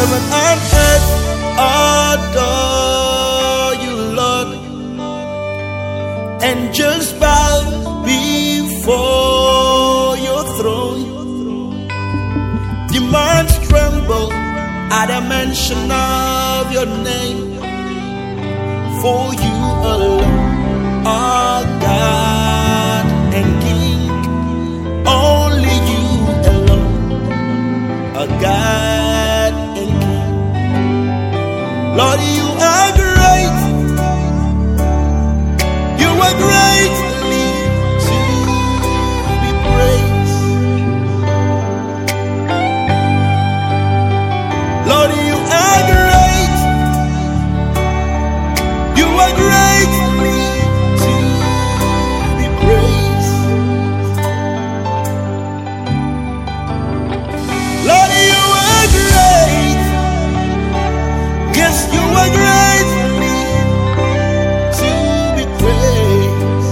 Heaven and earth adore you, Lord. Angels bow before your throne. Demons tremble at the mention of your name. For you alone are God and King. Only you alone are God and King. Lord, you are great. You are greatly to be praised. Lord, you are great. You are greatly to be praised. Lord, you are great. Yes, you are greatly to be praised.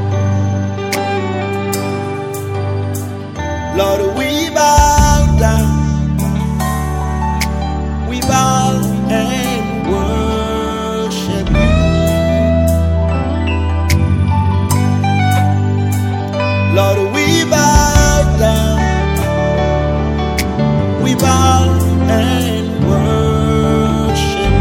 Lord, we bow down. We bow and worship you. Lord, we bow down. We bow and worship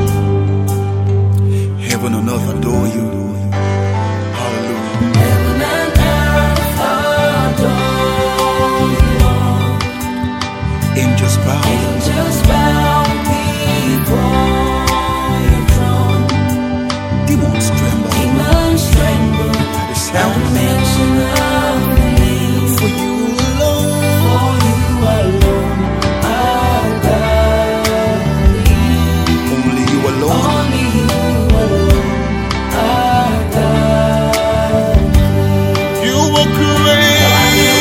you. Heaven and earth adore you. Hallelujah. Heaven and earth adore you, Lord. Angels bow. Angels bow before your throne. Demons tremble. Demons tremble At the at the sound mention of the name. for you alone. For you alone are God. Only you alone. Only you alone are God. You were great.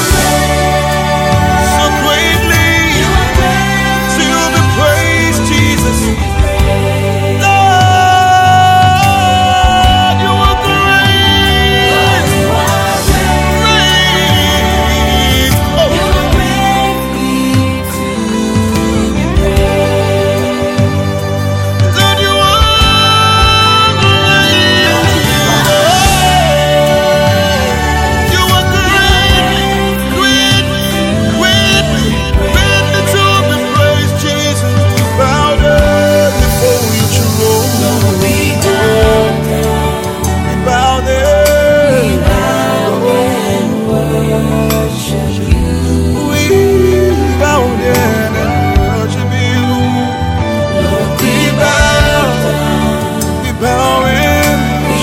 So greatly to be praised, Jesus. Lord, you were great. Great. Oh. Lord, you are great. You are great, greatly to be praised, Jesus. We bow down before you, Jehovah. We bow down. We bow down and worship you. We bow and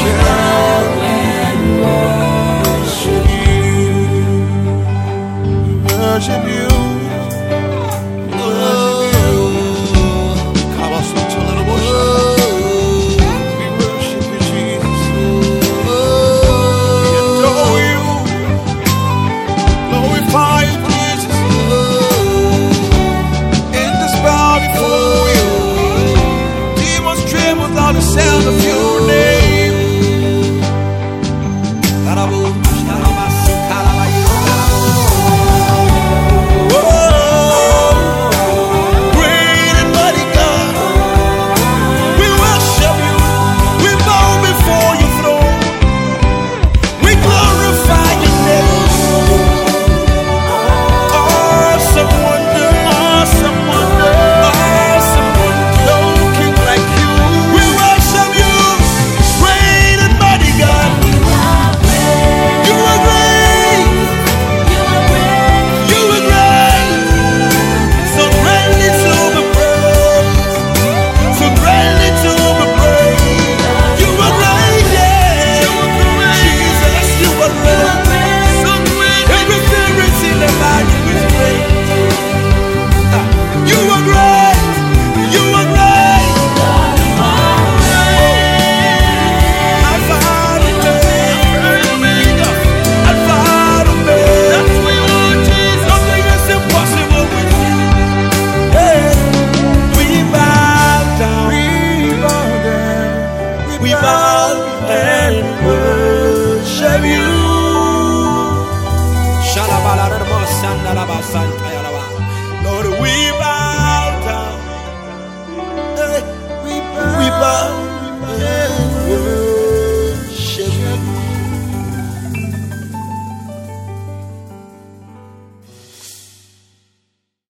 worship you. Worship you. We worship you, Jesus. We adore you. Glorify you, Jesus. Angels bow before you. Demons tremble without the sound of your name. Great and mighty God, we worship you. We bow before your throne. We glorify your name. Awesome wonder, awesome wonder, awesome wonder. No king like you. We worship you. Great and mighty God, you are great. You are great. So greatly to be praised. So greatly to be praised. You are great, yeah. Jesus, you are great. So great. Everything written about you is great. You are great. You are great. Alpha and Omega. Alpha and Omega. That's who you are, Jesus. Nothing is impossible with you. Hey, we bow down. We bow and worship you. Lord, we bow down. Baba.